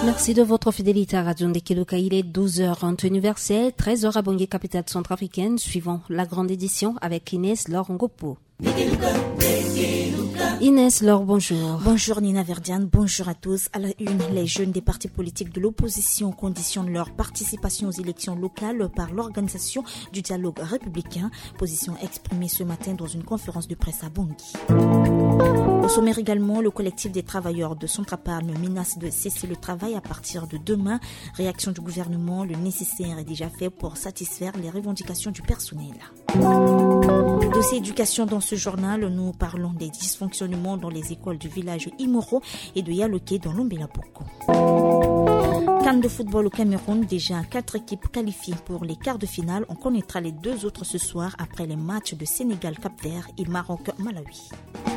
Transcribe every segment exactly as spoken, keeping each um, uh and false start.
Merci de votre fidélité à Radio Ndekeluka. Il est douze heures en temps universel, treize heures à Bangui, capitale centrafricaine. Suivant la grande édition avec Inès Laure-Ngopo. Inès Laure, bonjour. Bonjour Nina Verdiane, bonjour à tous. À la une, les jeunes des partis politiques de l'opposition conditionnent leur participation aux élections locales par l'organisation du dialogue républicain. Position exprimée ce matin dans une conférence de presse à Bangui. Au sommaire également, le collectif des travailleurs de Centrapalme menace de cesser le travail à partir de demain. Réaction du gouvernement, le nécessaire est déjà fait pour satisfaire les revendications du personnel. Dossier éducation dans ce journal, nous parlons des dysfonctionnements dans les écoles du village Imoro et de Yaloké dans l'Ombela-Boko. CAN de football au Cameroun, déjà quatre équipes qualifiées pour les quarts de finale. On connaîtra les deux autres ce soir après les matchs de Sénégal-Cap-Vert et Maroc-Malawi.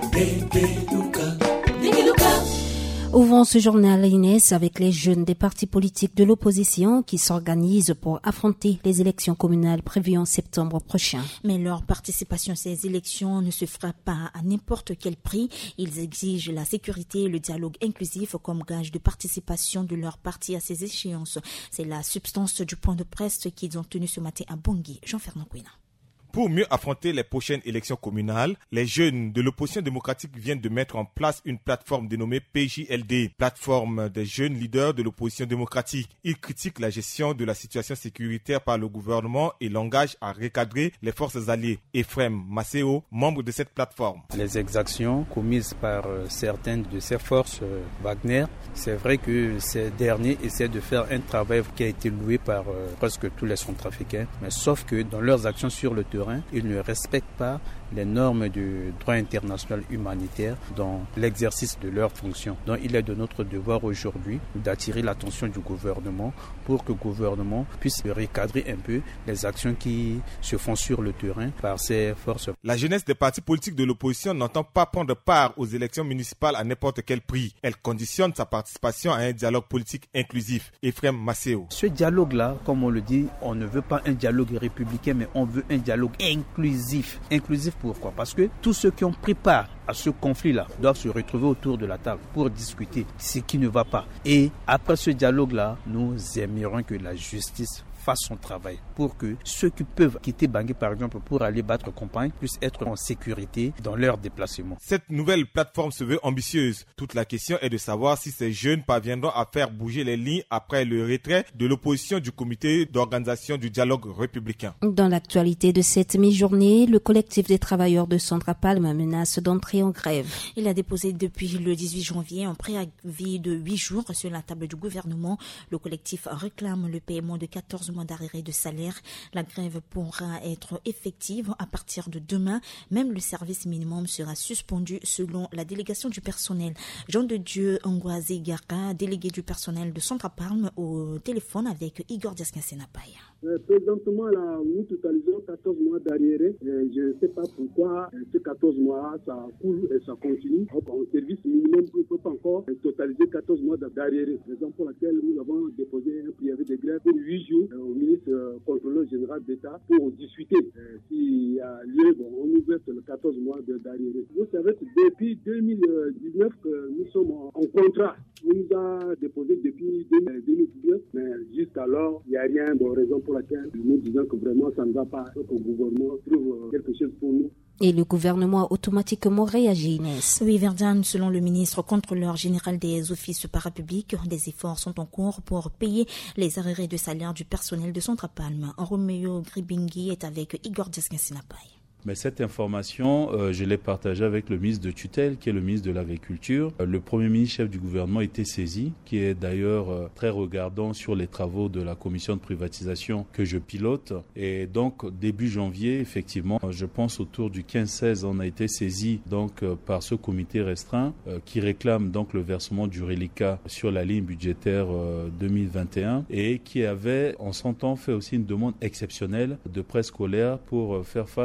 Ouvrons ce journal, Inès, avec les jeunes des partis politiques de l'opposition qui s'organisent pour affronter les élections communales prévues en septembre prochain. Mais leur participation à ces élections ne se fera pas à n'importe quel prix. Ils exigent la sécurité et le dialogue inclusif comme gage de participation de leur parti à ces échéances. C'est la substance du point de presse qu'ils ont tenu ce matin à Bangui. Jean-Fernand Kouina. Pour mieux affronter les prochaines élections communales, les jeunes de l'opposition démocratique viennent de mettre en place une plateforme dénommée P J L D, plateforme des jeunes leaders de l'opposition démocratique. Ils critiquent la gestion de la situation sécuritaire par le gouvernement et l'engagent à recadrer les forces alliées. Ephrem Maceo, membre de cette plateforme. Les exactions commises par certaines de ces forces Wagner, c'est vrai que ces derniers essaient de faire un travail qui a été loué par presque tous les Centrafricains, mais sauf que dans leurs actions sur le terrain, ils ne respectent pas les normes du droit international humanitaire dans l'exercice de leurs fonctions. Donc il est de notre devoir aujourd'hui d'attirer l'attention du gouvernement pour que le gouvernement puisse recadrer un peu les actions qui se font sur le terrain par ces forces. La jeunesse des partis politiques de l'opposition n'entend pas prendre part aux élections municipales à n'importe quel prix. Elle conditionne sa participation à un dialogue politique inclusif. Ephrem Maceo. Ce dialogue-là, comme on le dit, on ne veut pas un dialogue républicain, mais on veut un dialogue inclusif. Inclusif pourquoi ? Parce que tous ceux qui ont pris part à ce conflit-là doivent se retrouver autour de la table pour discuter ce qui ne va pas. Et après ce dialogue-là, nous aimerions que la justice fasse son travail pour que ceux qui peuvent quitter Bangui, par exemple, pour aller battre campagne, puissent être en sécurité dans leur déplacement. Cette nouvelle plateforme se veut ambitieuse. Toute la question est de savoir si ces jeunes parviendront à faire bouger les lignes après le retrait de l'opposition du comité d'organisation du dialogue républicain. Dans l'actualité de cette mi-journée, le collectif des travailleurs de Centrapalme menace d'entrer en grève. Il a déposé depuis le dix-huit janvier un préavis de huit jours sur la table du gouvernement. Le collectif réclame le paiement de quatorze mois d'arrêt de salaire. La grève pourra être effective à partir de demain. Même le service minimum sera suspendu selon la délégation du personnel. Jean de Dieu Ngwazi Garka, délégué du personnel de Centrapalme, au téléphone avec Igor Diaskin-Senapay. Euh, présentement, là, nous totalisons quatorze mois d'arriéré. Euh, je ne sais pas pourquoi euh, ces quatorze mois, ça coule et ça continue. Donc, en service minimum, on ne peut pas encore euh, totaliser quatorze mois d'arriéré. Raison pour laquelle nous avons déposé un préavis de grève pour huit jours euh, au ministre euh, contrôleur général d'État pour discuter euh, s'il y a lieu. Bon, on ouvre le quatorze mois d'arriéré. Vous savez que depuis deux mille dix-neuf, que nous sommes en, en contrat. On nous a déposé depuis deux mille dix-neuf, mais jusqu'alors, il n'y a rien de raison pour laquelle nous disons que vraiment ça ne va pas, que le gouvernement trouve quelque chose pour nous. Et le gouvernement a automatiquement réagi, Inès. Oui, Verdiane, selon le ministre contrôleur général des offices parapublics, des efforts sont en cours pour payer les arrêts de salaire du personnel de Centrapalme. Roméo Gribingui est avec Igor Diaskin-Senapay. Mais cette information, euh, je l'ai partagée avec le ministre de tutelle, qui est le ministre de l'Agriculture. Euh, le Premier ministre chef du gouvernement a été saisi, qui est d'ailleurs euh, très regardant sur les travaux de la commission de privatisation que je pilote. Et donc, début janvier, effectivement, je pense autour du quinze seize, on a été saisi donc euh, par ce comité restreint euh, qui réclame donc le versement du reliquat sur la ligne budgétaire euh, deux mille vingt et un et qui avait, en son temps, fait aussi une demande exceptionnelle de prêt scolaire pour euh, faire face aux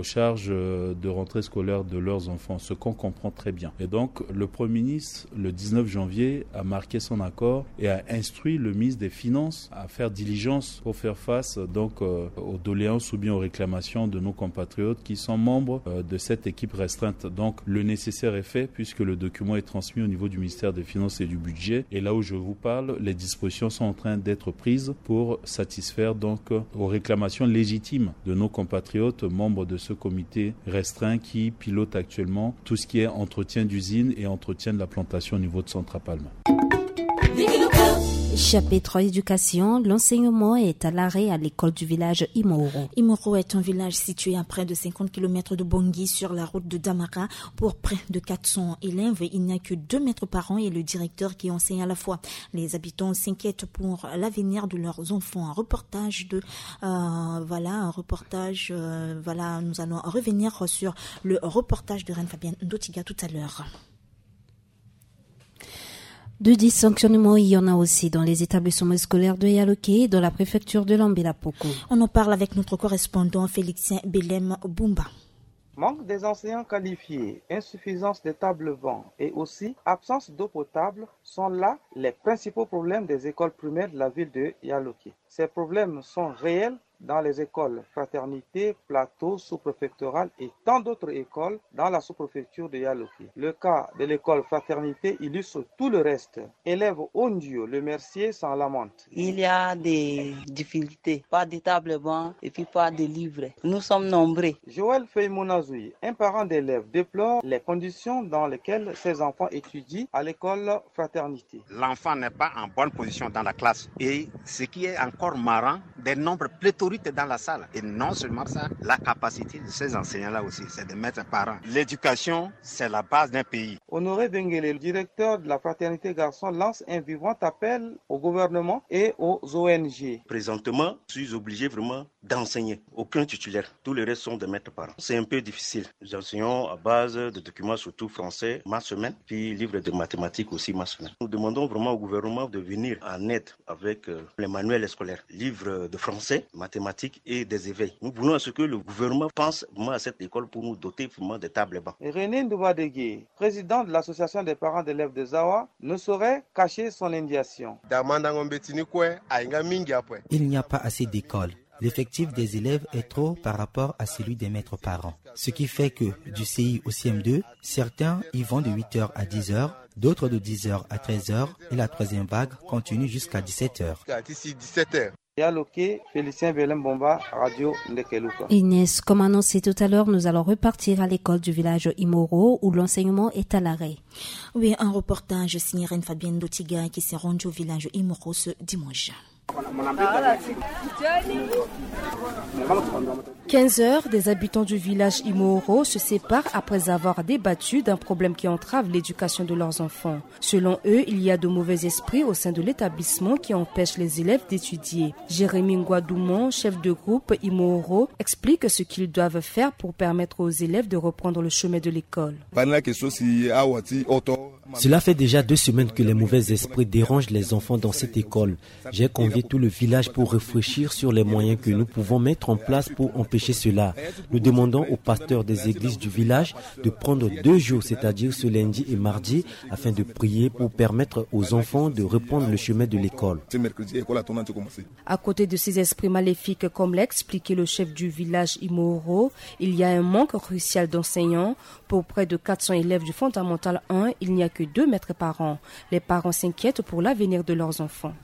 aux charges de rentrée scolaire de leurs enfants, ce qu'on comprend très bien. Et donc, le Premier ministre, le dix-neuf janvier, a marqué son accord et a instruit le ministre des Finances à faire diligence pour faire face donc euh, aux doléances ou bien aux réclamations de nos compatriotes qui sont membres euh, de cette équipe restreinte. Donc, le nécessaire est fait puisque le document est transmis au niveau du ministère des Finances et du Budget. Et là où je vous parle, les dispositions sont en train d'être prises pour satisfaire donc aux réclamations légitimes de nos compatriotes membres de ce comité restreint qui pilote actuellement tout ce qui est entretien d'usine et entretien de la plantation au niveau de Centrapalme. Chapitre éducation, l'enseignement est à l'arrêt à l'école du village Imoro. Imoro est un village situé à près de cinquante kilomètres de Bangui sur la route de Damara. Pour près de quatre cents élèves, il n'y a que deux maîtres par an et le directeur qui enseigne à la fois. Les habitants s'inquiètent pour l'avenir de leurs enfants. Un reportage de, euh, voilà, un reportage, euh, voilà, nous allons revenir sur le reportage de Reine Fabienne Ndotiga tout à l'heure. De dysfonctionnements, il y en a aussi dans les établissements scolaires de Yaloké et dans la préfecture de Lambela-Poko. On en parle avec notre correspondant Félixien Belem Bumba. Manque des enseignants qualifiés, insuffisance des tables bancs et aussi absence d'eau potable sont là les principaux problèmes des écoles primaires de la ville de Yaloké. Ces problèmes sont réels dans les écoles Fraternité, Plateau, sous-préfectorale et tant d'autres écoles dans la sous-préfecture de Yaloké. Le cas de l'école Fraternité illustre tout le reste. Élève Ondio, le Mercier s'en lamente. Il y a des difficultés, pas de table banc et puis pas de livres. Nous sommes nombreux. Joël Feymounazoui, un parent d'élèves, déplore les conditions dans lesquelles ses enfants étudient à l'école Fraternité. L'enfant n'est pas en bonne position dans la classe et ce qui est encore marrant, des nombres pléthoriques dans la salle. Et non seulement ça, la capacité de ces enseignants-là aussi, c'est de mettre parents. L'éducation, c'est la base d'un pays. Honoré Benguele, le directeur de la Fraternité Garçon, lance un vivant appel au gouvernement et aux O N G. Présentement, je suis obligé vraiment d'enseigner. Aucun titulaire. Tous les restes sont de maîtres parents. C'est un peu difficile. Nous enseignons à base de documents, surtout français, ma semaine, puis livres de mathématiques aussi, ma semaine. Nous demandons vraiment au gouvernement de venir en aide avec euh, les manuels scolaires, livres de français, mathématiques et des éveils. Nous voulons à ce que le gouvernement pense vraiment à cette école pour nous doter vraiment des tables bancs. René Ndoubadegui, président de l'association des parents d'élèves de Zawa, ne saurait cacher son indignation. Il n'y a pas assez d'écoles. L'effectif des élèves est trop par rapport à celui des maîtres parents. Ce qui fait que du C I au C M deux, certains y vont de huit heures à dix heures, d'autres de dix heures à treize heures et la troisième vague continue jusqu'à dix-sept heures. Yaloké, Félicien Belem Bomba, Radio Ndekeluka. Inès, comme annoncé tout à l'heure, nous allons repartir à l'école du village Imoro où l'enseignement est à l'arrêt. Oui, un reportage signé Reine Fabienne Ndotiga qui s'est rendu au village Imoro ce dimanche. quinze heures, des habitants du village Imoro se séparent après avoir débattu d'un problème qui entrave l'éducation de leurs enfants. Selon eux, il y a de mauvais esprits au sein de l'établissement qui empêchent les élèves d'étudier. Jérémy Ngwadoumon, chef de groupe Imoro, explique ce qu'ils doivent faire pour permettre aux élèves de reprendre le chemin de l'école. Cela fait déjà deux semaines que les mauvais esprits dérangent les enfants dans cette école. J'ai convié tout le village pour réfléchir sur les moyens que nous pouvons mettre en place pour empêcher cela. Nous demandons aux pasteurs des églises du village de prendre deux jours, c'est-à-dire ce lundi et mardi, afin de prier pour permettre aux enfants de reprendre le chemin de l'école. À côté de ces esprits maléfiques, comme l'a expliqué le chef du village Imoro, il y a un manque crucial d'enseignants. Pour près de quatre cents élèves du Fondamental un, il n'y a que deux maîtres par an. Les parents s'inquiètent pour l'avenir de leurs enfants.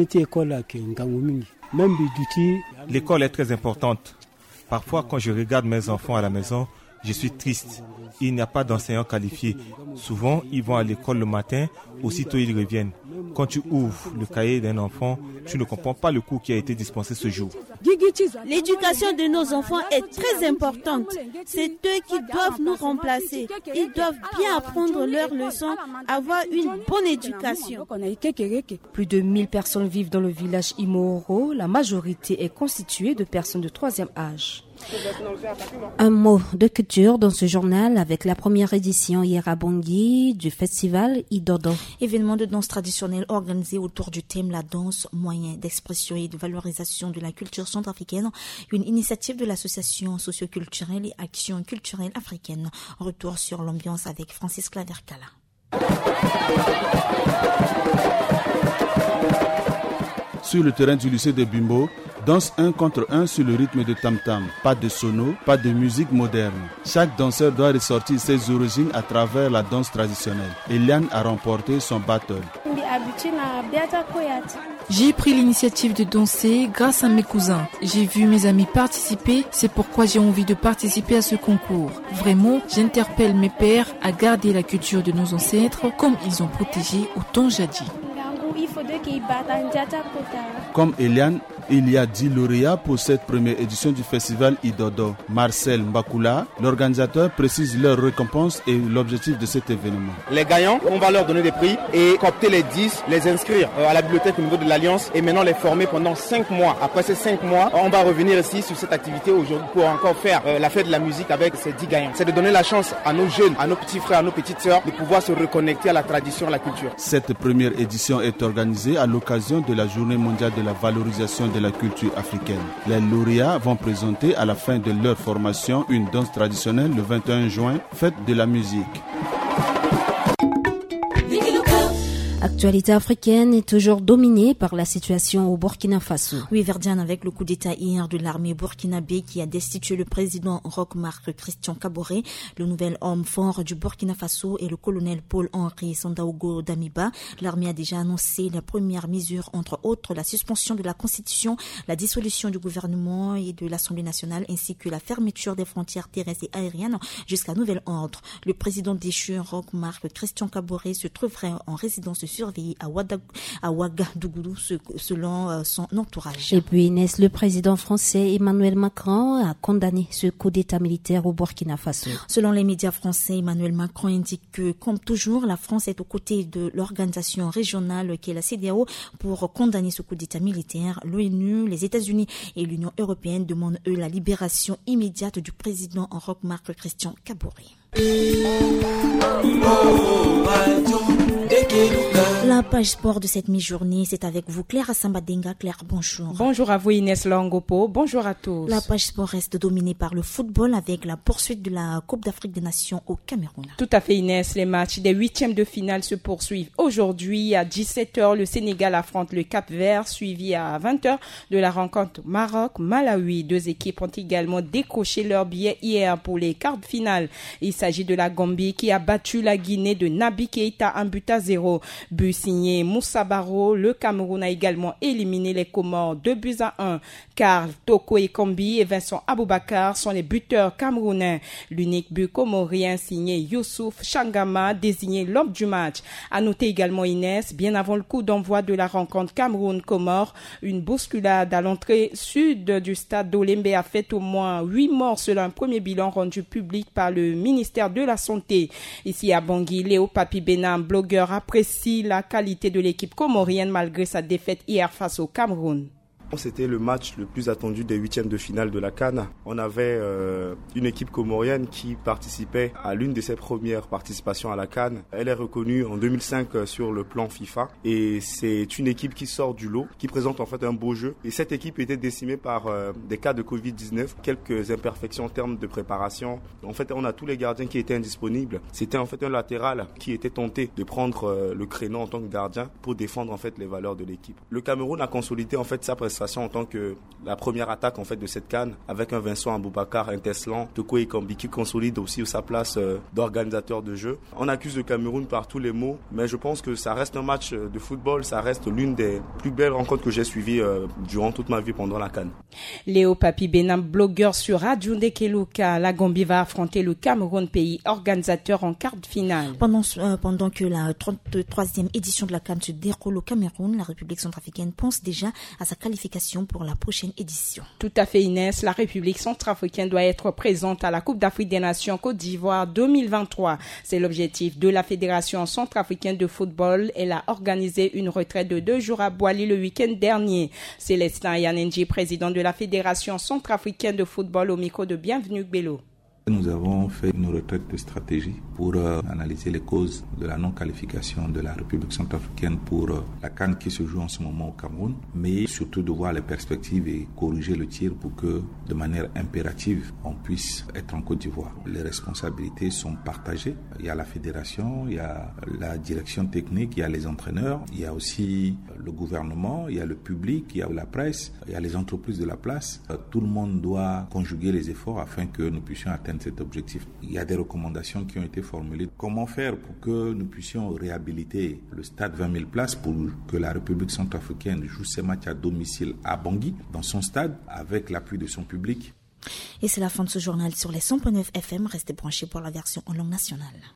L'école est très importante. Parfois, quand je regarde mes enfants à la maison, je suis triste. Il n'y a pas d'enseignants qualifiés. Souvent, ils vont à l'école le matin, aussitôt ils reviennent. Quand tu ouvres le cahier d'un enfant, tu ne comprends pas le cours qui a été dispensé ce jour. L'éducation de nos enfants est très importante. C'est eux qui doivent nous remplacer. Ils doivent bien apprendre leurs leçons, avoir une bonne éducation. Plus de mille personnes vivent dans le village Imoro. La majorité est constituée de personnes de troisième âge. Un mot de culture dans ce journal avec la première édition hier à Bangui du festival Idodo. Événement de danse traditionnelle organisé autour du thème la danse, moyen d'expression et de valorisation de la culture centrafricaine, une initiative de l'association socioculturelle et action culturelle africaine. Retour sur l'ambiance avec Francis Clavercala. Sur le terrain du lycée de Bimbo, danse un contre un sur le rythme de tam-tam. Pas de sono, pas de musique moderne. Chaque danseur doit ressortir ses origines à travers la danse traditionnelle. Eliane a remporté son battle. J'ai pris l'initiative de danser grâce à mes cousins. J'ai vu mes amis participer, c'est pourquoi j'ai envie de participer à ce concours. Vraiment, j'interpelle mes pères à garder la culture de nos ancêtres comme ils ont protégé au temps jadis. Comme Eliane, il y a dix lauréats pour cette première édition du festival Idodo. Marcel Mbakula, l'organisateur, précise leur récompense et l'objectif de cet événement. Les gagnants, on va leur donner des prix et coopter les dix, les inscrire à la bibliothèque au niveau de l'Alliance et maintenant les former pendant cinq mois. Après ces cinq mois, on va revenir ici sur cette activité aujourd'hui pour encore faire la fête de la musique avec ces dix gagnants. C'est de donner la chance à nos jeunes, à nos petits frères, à nos petites sœurs de pouvoir se reconnecter à la tradition, à la culture. Cette première édition est organisée à l'occasion de la Journée mondiale de la valorisation de la culture africaine. Les lauréats vont présenter à la fin de leur formation une danse traditionnelle le vingt et un juin, fête de la musique. L'actualité africaine est toujours dominée par la situation au Burkina Faso. Oui, Verdiane, avec le coup d'État hier de l'armée burkinabé qui a destitué le président Roch-Marc Christian Kaboré, le nouvel homme fort du Burkina Faso et le colonel Paul-Henri Sandaogo Damiba. L'armée a déjà annoncé les premières mesures, entre autres la suspension de la Constitution, la dissolution du gouvernement et de l'Assemblée nationale, ainsi que la fermeture des frontières terrestres et aériennes jusqu'à nouvel ordre. Le président déchu Roch-Marc Christian Kaboré se trouverait en résidence surveillé à, Ouadag- à Ouagadougou selon euh, son entourage. Et puis Inès, le président français Emmanuel Macron a condamné ce coup d'État militaire au Burkina Faso. Selon les médias français, Emmanuel Macron indique que, comme toujours, la France est aux côtés de l'organisation régionale qu'est la C E D E A O pour condamner ce coup d'État militaire. L'ONU, les États-Unis et l'Union européenne demandent, eux, la libération immédiate du président Roch-Marc Christian Kaboré. La page sport de cette mi-journée, c'est avec vous Claire Sambadenga. Claire, bonjour. Bonjour à vous Inès Langopo, bonjour à tous. La page sport reste dominée par le football avec la poursuite de la Coupe d'Afrique des Nations au Cameroun. Tout à fait Inès, les matchs des huitièmes de finale se poursuivent aujourd'hui. À dix-sept heures, le Sénégal affronte le Cap-Vert, suivi à vingt heures de la rencontre Maroc-Malawi. Deux équipes ont également décroché leur billet hier pour les quarts de finale. Il s'agit de la Gambie qui a battu la Guinée de Naby Keïta un but à zéro. But signé Moussa Barrow. Le Cameroun a également éliminé les Comores deux buts à un. Karl Toko Ekambi et Vincent Aboubakar sont les buteurs camerounais. L'unique but comorien signé Youssouf Changama, désigné l'homme du match. À noter également Inès, bien avant le coup d'envoi de la rencontre Cameroun-Comores, une bousculade à l'entrée sud du stade d'Olembe a fait au moins huit morts selon un premier bilan rendu public par le ministère de la Santé. Ici à Bangui, Léo Papi Benam, blogueur, apprécie la qualité de l'équipe comorienne malgré sa défaite hier face au Cameroun. C'était le match le plus attendu des huitièmes de finale de la CAN. On avait euh, une équipe comorienne qui participait à l'une de ses premières participations à la CAN. Elle est reconnue en deux mille cinq sur le plan FIFA et c'est une équipe qui sort du lot, qui présente en fait un beau jeu. Et cette équipe était décimée par euh, des cas de covid dix-neuf, quelques imperfections en termes de préparation. En fait, on a tous les gardiens qui étaient indisponibles. C'était en fait un latéral qui était tenté de prendre euh, le créneau en tant que gardien pour défendre en fait les valeurs de l'équipe. Le Cameroun a consolidé en fait sa prestation en tant que la première attaque en fait de cette CAN avec un Vincent Aboubakar inteslant, Toko Ekambi qui consolide aussi sa place euh, d'organisateur de jeu. On accuse le Cameroun par tous les mots, mais je pense que ça reste un match de football, ça reste l'une des plus belles rencontres que j'ai suivies euh, durant toute ma vie pendant la CAN. Léo Papi Benam, blogueur sur Radio Ndekeluka, la Gambie va affronter le Cameroun, pays organisateur en quart de finale. Pendant, euh, pendant que la trente-troisième édition de la CAN se déroule au Cameroun, la République centrafricaine pense déjà à sa qualification pour la prochaine édition. Tout à fait Inès, la République centrafricaine doit être présente à la Coupe d'Afrique des Nations Côte d'Ivoire deux mille vingt-trois. C'est l'objectif de la Fédération centrafricaine de football. Elle a organisé une retraite de deux jours à Boali le week-end dernier. Célestin Yanenji, président de la Fédération centrafricaine de football, au micro de Bienvenue Bello. Nous avons fait une retraite de stratégie pour euh, analyser les causes de la non-qualification de la République centrafricaine pour euh, la CAN qui se joue en ce moment au Cameroun, mais surtout de voir les perspectives et corriger le tir pour que, de manière impérative, on puisse être en Côte d'Ivoire. Les responsabilités sont partagées. Il y a la fédération, il y a la direction technique, il y a les entraîneurs, il y a aussi le gouvernement, il y a le public, il y a la presse, il y a les entreprises de la place. Euh, tout le monde doit conjuguer les efforts afin que nous puissions atteindre cet objectif. Il y a des recommandations qui ont été formulées. Comment faire pour que nous puissions réhabiliter le stade vingt mille places pour que la République centrafricaine joue ses matchs à domicile à Bangui, dans son stade, avec l'appui de son public. Et c'est la fin de ce journal sur les cent neuf F M. Restez branchés pour la version en langue nationale.